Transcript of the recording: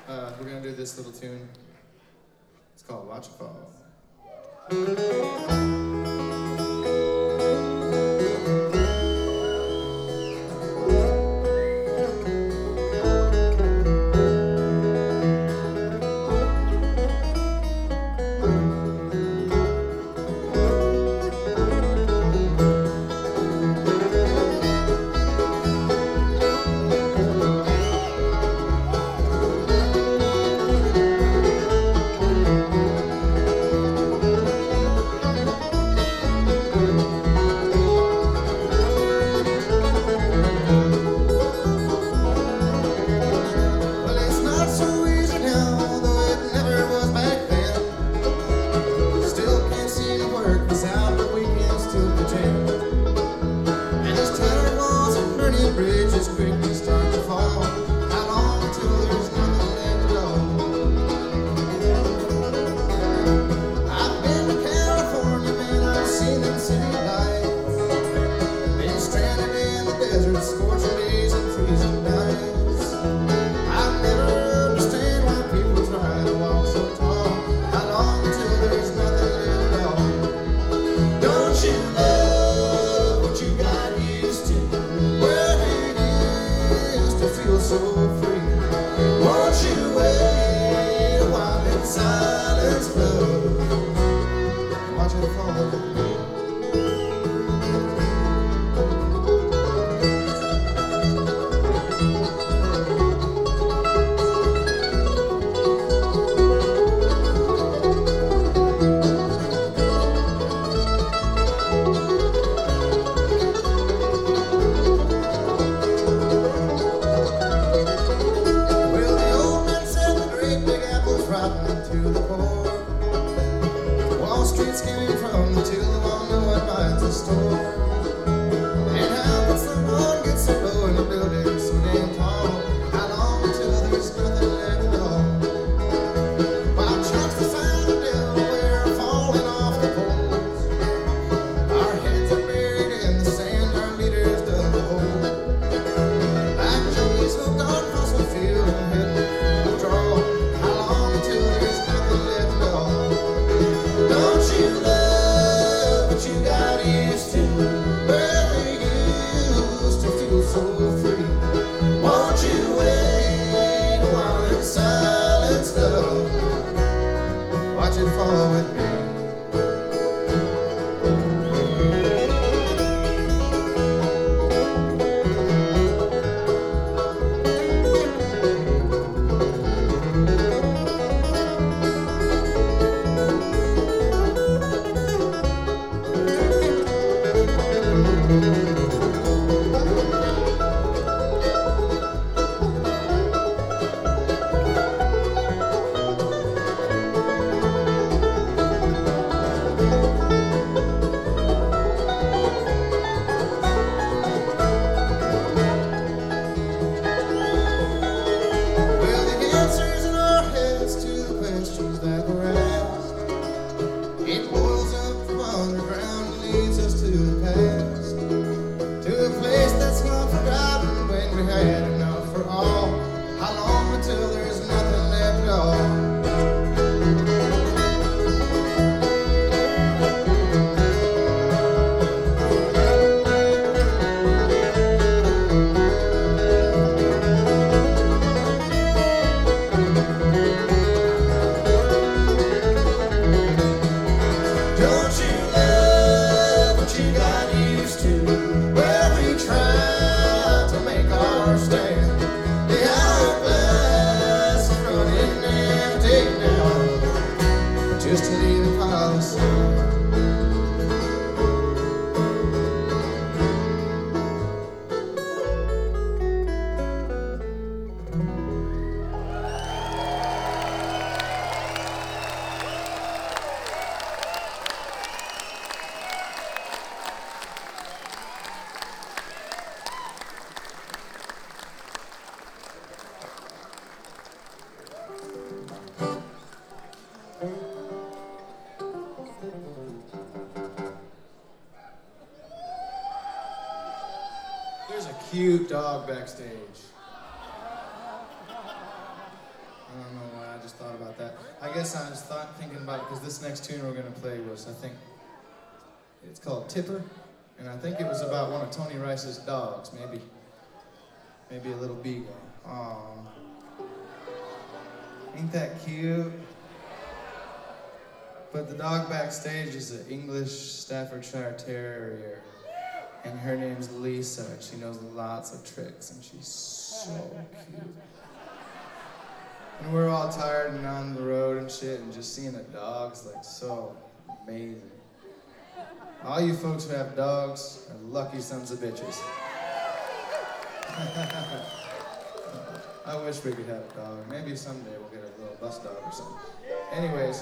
We're gonna do this little tune. It's called Watch It Fall. There's a cute dog backstage. I guess I was thinking about it because this next tune we're gonna play was, I think, it's called Tipper, and I think it was about one of Tony Rice's dogs, maybe a little beagle. Aw, ain't that cute? But the dog backstage is an English Staffordshire Terrier, and her name's Lisa, and she knows lots of tricks, and she's so cute. And we're all tired and on the road and shit, and just seeing a dog's like so amazing. All you folks who have dogs are lucky sons of bitches. I wish we could have a dog. Maybe someday we'll get a little bus dog or something. Anyways.